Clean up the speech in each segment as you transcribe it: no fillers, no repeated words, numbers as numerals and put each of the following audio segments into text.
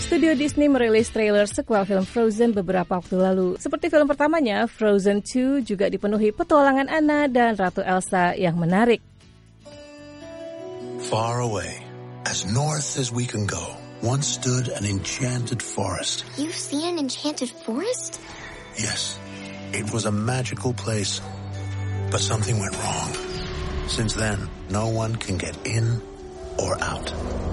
Studio Disney merilis trailer sequel film Frozen beberapa waktu lalu. Seperti film pertamanya, Frozen 2 juga dipenuhi petualangan Anna dan Ratu Elsa yang menarik. Far away, as north as we can go, once stood an enchanted forest. You've seen an enchanted forest? Yes, it was a magical place, but something went wrong. Since then, no one can get in or out.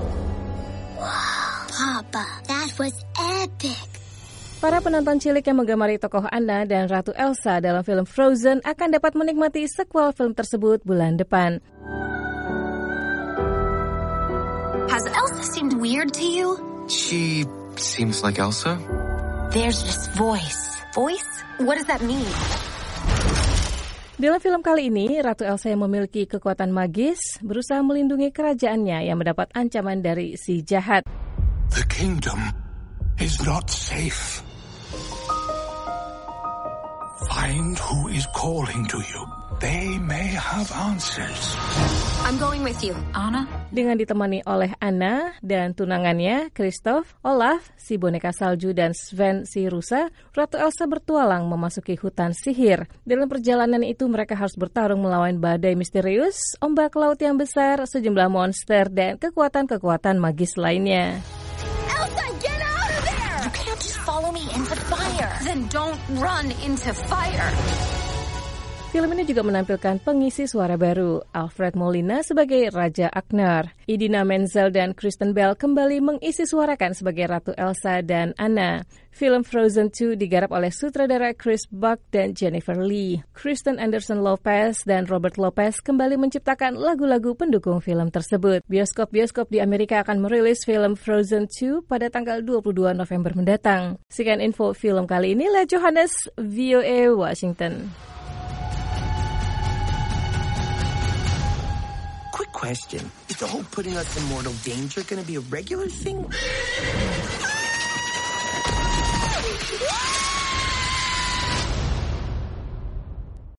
Wow, Papa, that was epic. Para penonton cilik yang menggemari tokoh Anna dan Ratu Elsa dalam film Frozen akan dapat menikmati sequel film tersebut bulan depan. Has Elsa seemed weird to you? She seems like Elsa. There's this voice. Voice? What does that mean? Dalam film kali ini, Ratu Elsa yang memiliki kekuatan magis berusaha melindungi kerajaannya yang mendapat ancaman dari si jahat. The kingdom is not safe. Find who is calling to you. They may have answers. I'm going with you, Anna. Dengan ditemani oleh Anna dan tunangannya, Kristoff, Olaf, si boneka salju, dan Sven, si rusa, Ratu Elsa bertualang memasuki hutan sihir. Dalam perjalanan itu mereka harus bertarung melawan badai misterius, ombak laut yang besar, sejumlah monster, dan kekuatan-kekuatan magis lainnya. Elsa, get out of there! You can't just follow me into fire. Then don't run into fire. Film ini juga menampilkan pengisi suara baru, Alfred Molina sebagai Raja Agnar. Idina Menzel dan Kristen Bell kembali mengisi suarakan sebagai Ratu Elsa dan Anna. Film Frozen 2 digarap oleh sutradara Chris Buck dan Jennifer Lee. Kristen Anderson Lopez dan Robert Lopez kembali menciptakan lagu-lagu pendukung film tersebut. Bioskop-bioskop di Amerika akan merilis film Frozen 2 pada tanggal 22 November mendatang. Sekian info film kali ini, Le Johannes, VOA Washington. Question. Is the whole putting us in mortal danger going to be a regular thing?